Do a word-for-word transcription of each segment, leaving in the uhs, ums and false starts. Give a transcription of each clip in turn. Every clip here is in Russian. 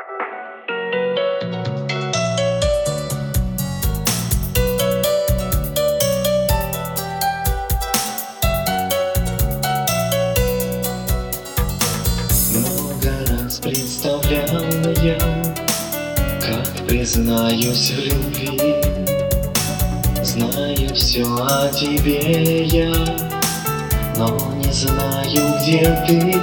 Много раз представлял я, как признаюсь в любви. Знаю все о тебе я, но не знаю, где ты.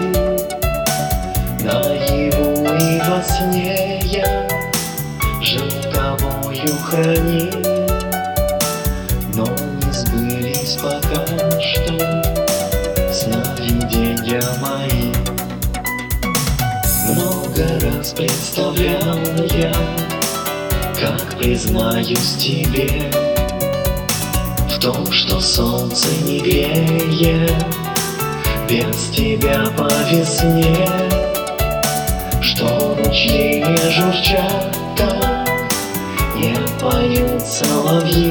Наяву и во сне я жил тобою хранил, но не сбылись пока что сновидения мои. Много раз представлял я, как признаюсь тебе в том, что солнце не греет без тебя по весне, что ручьи не журчат так, не поют соловьи,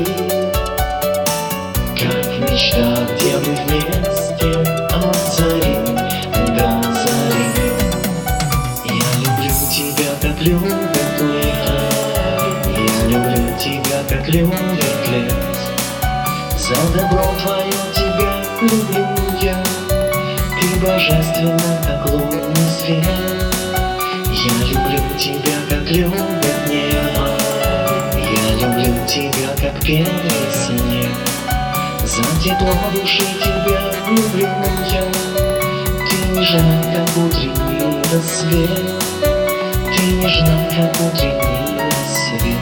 как в мечтах, где мы вместе от зари до зари. Я люблю тебя, как любят лето, я люблю тебя, как любят лес. За добро твое тебя люблю я, ты божественна, как лунный свет. Я люблю тебя, как любят небо, я люблю тебя, как первый снег. За тепло души тебя люблю я, ты нежна, как утренний рассвет, ты нежна, как утренний рассвет.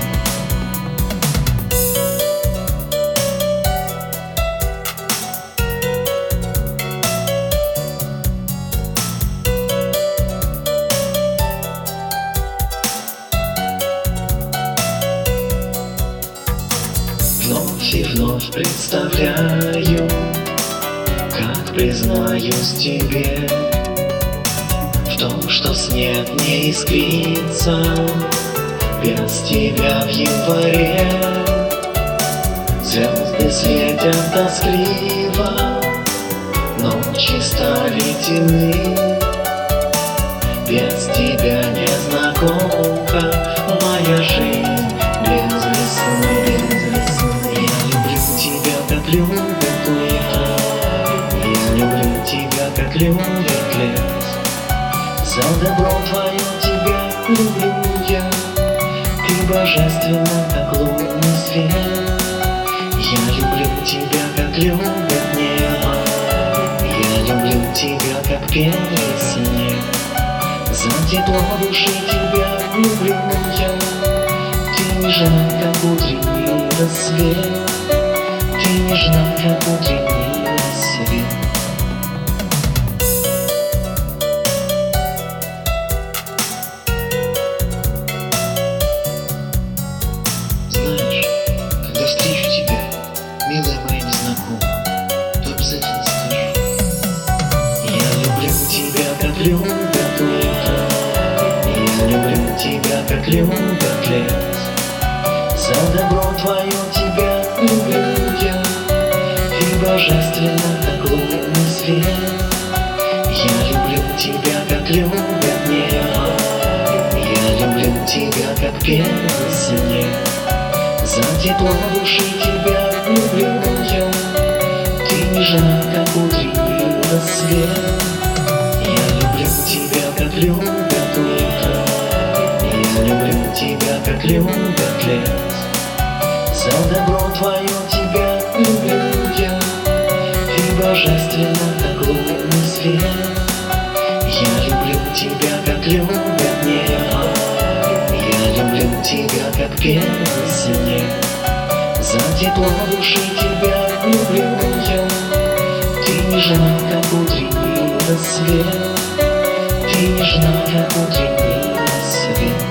Вновь и вновь представляю, как признаюсь тебе в том, что снег не искрится без тебя в январе. Звезды светят тоскливо, ночи стали темны. Без тебя незнакомка моя жизнь без весны, без весны. Я люблю тебя, как любят лето, я люблю тебя, как любят лес. За добро твое тебя люблю я, ты божественна, как лунный свет. Я люблю тебя, как любят небо, я люблю тебя, как первый снег. За тепло души тебя люблю я, ты нежна, как утренний рассвет, ты нежна, как утренний рассвет. Знаешь, когда встречу тебя, милая моя незнакомая, то обязательно скажу: я люблю тебя, как любят лето, я люблю тебя, как любят лес. За добро твое тебя люблю я, ты божественна, как лунный свет. Я люблю тебя, как любят небо, я люблю тебя, как первый снег. За тепло души тебя люблю я, ты нежна, как утренний рассвет. Я люблю тебя, как любят лето, я люблю тебя, как любят лес. За добро твое тебя люблю я, ты божественна, как лунный свет. Я люблю тебя, как любят небо, я люблю тебя, как первый снег. За тепло души тебя люблю я, ты нежна, как утренний рассвет, ты нежна, как утренний рассвет.